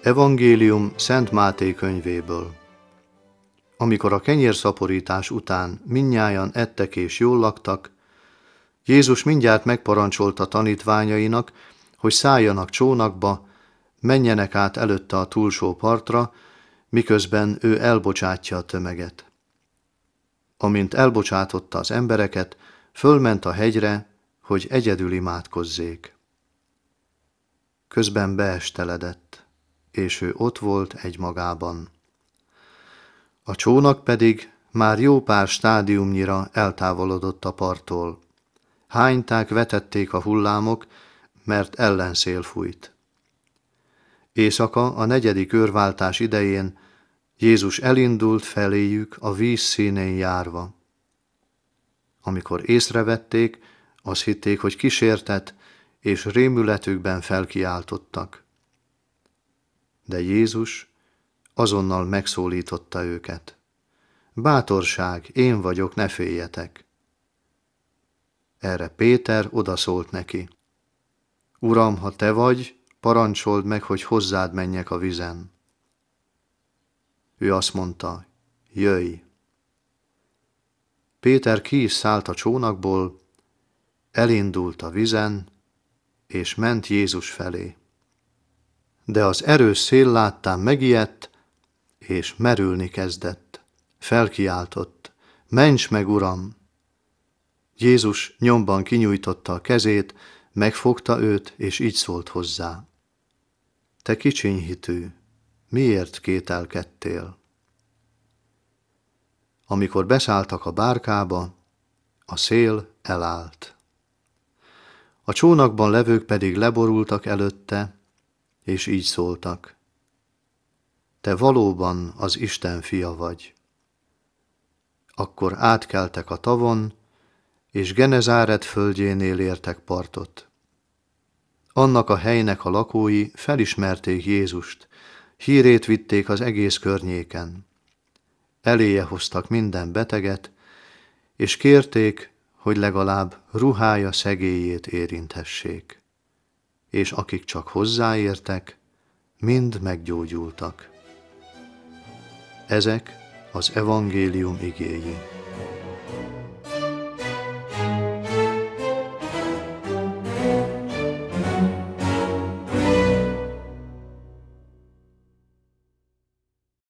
Evangélium Szent Máté könyvéből. Amikor a kenyérszaporítás után mindnyájan ettek és jól laktak, Jézus mindjárt megparancsolta tanítványainak, hogy szálljanak csónakba, menjenek át előtte a túlsó partra, miközben ő elbocsátja a tömeget. Amint elbocsátotta az embereket, fölment a hegyre, hogy egyedül imádkozzék. Közben beesteledett, és ő ott volt egymagában. A csónak pedig már jó pár stádiumnyira eltávolodott a parttól. Hányták, vetették a hullámok, mert ellenszél fújt. Éjszaka a 4. őrváltás idején Jézus elindult feléjük a víz színén járva. Amikor észrevették, azt hitték, hogy kísértet, és rémületükben felkiáltottak. De Jézus azonnal megszólította őket. Bátorság, én vagyok, ne féljetek. Erre Péter odaszólt neki. Uram, ha te vagy, parancsold meg, hogy hozzád menjek a vizen. Ő azt mondta, jöjj. Péter ki is szállt a csónakból, elindult a vizen, és ment Jézus felé. De az erős szél láttán megijedt, és merülni kezdett. Felkiáltott, ments meg, Uram! Jézus nyomban kinyújtotta a kezét, megfogta őt, és így szólt hozzá. Te kicsiny hitű, miért kételkedtél? Amikor beszálltak a bárkába, a szél elállt. A csónakban levők pedig leborultak előtte, és így szóltak. Te valóban az Isten fia vagy. Akkor átkeltek a tavon, és Genezáret földjénél értek partot. Annak a helynek a lakói felismerték Jézust, hírét vitték az egész környéken. Eléje hoztak minden beteget, és kérték, hogy legalább ruhája szegélyét érinthessék. És akik csak hozzáértek, mind meggyógyultak. Ezek az evangélium igéi.